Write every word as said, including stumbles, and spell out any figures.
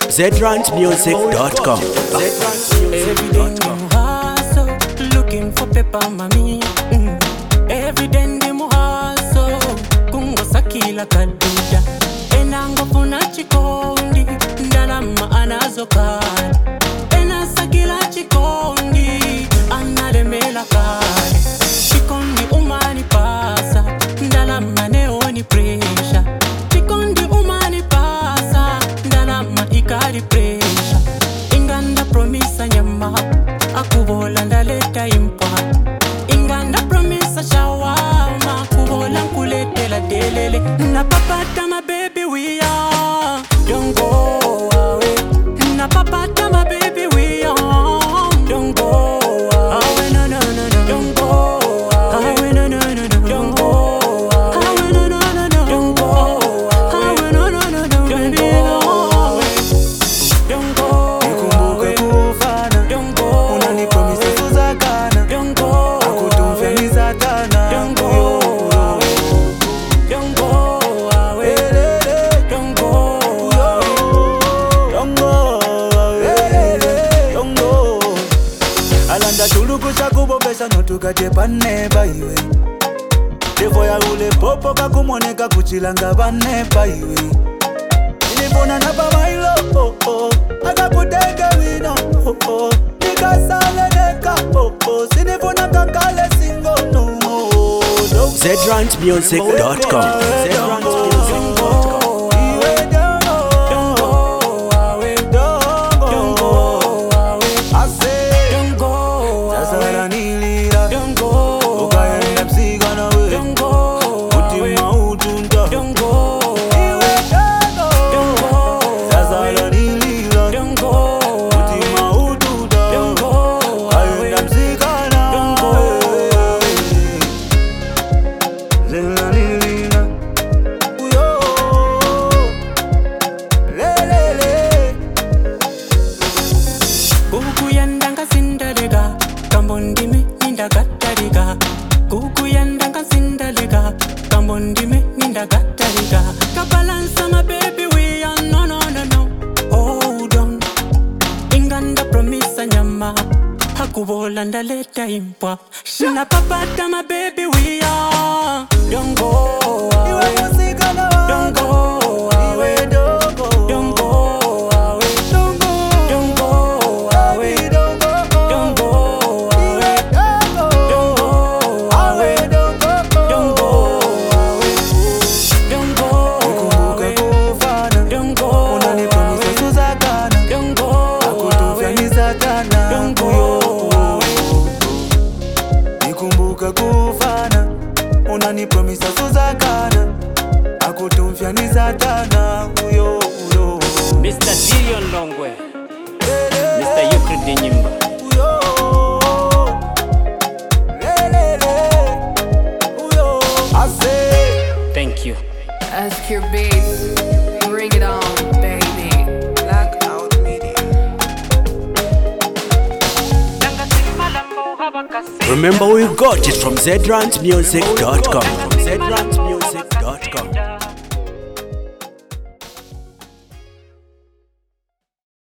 zedrant music dot com. Every day I'm hustle, looking for paper, mami. Mm. Every day I'm hustle, kungo sakila kaduja. Enango puna chikondi, ndalama anazokali. Ena sakila chikondi, analemela kali. Chikondi umani pasa, ndalama neoni pressure. Chikondi umani pasa, ndalama ikari pressure. Inganda promisa nyama, akubola ndaleta impa. Inganda promisa shawama, akubola nkuletela delele. Na papata my baby we are, don't go away. Na papata my baby we are, don't go away. No no no no, don't go away. No no no no, don't go away. No no no no, don't go away. No no no no, don't go away. Don't go away. Don't go away. Unani promise tuzakana. Don't go away. Akutumfia ni satana. Don't go away. Don't go away. Don't go away. Don't go away. Don't go. Alanda tuluku chakubobesha notukate pane baiwe. Defo ya ule popo kakumoneka kuchilanga bane baiwe. Nilipona na pamailo oh oh, akakuteke wino oh oh, nikasale neka oh oh, sinifuna kakale singo no oh. zedrant music dot com. zedrant music dot com. Kukuyandanga sindalega, kambondime nindagatarika. Kukuyandanga sindalega, kambondime nindagatarika. Kabalansa my baby we are no no no no. Hold on. Inganda promisa nyama, hakubola ndaleta impwa. Na papata my baby we are, don't go away. Don't go away. Don't go away. Don't go away. Don't go away. Don't go away. Don't go away. Don't go away. Don't go away. Don't go away. Don't go away. Don't go away. Nikumbuka kufana, unanipromisa suzakana, akutumfia ni satana uyo uyo. Mister Dilion Longwe, Mister Euclid Nyimba. Uyo, lelele, uyo, I say. Thank you. Ask your beats, bring it on, baby. Blackout Media. Remember we got it from zedrant music dot com. zedrant music dot com.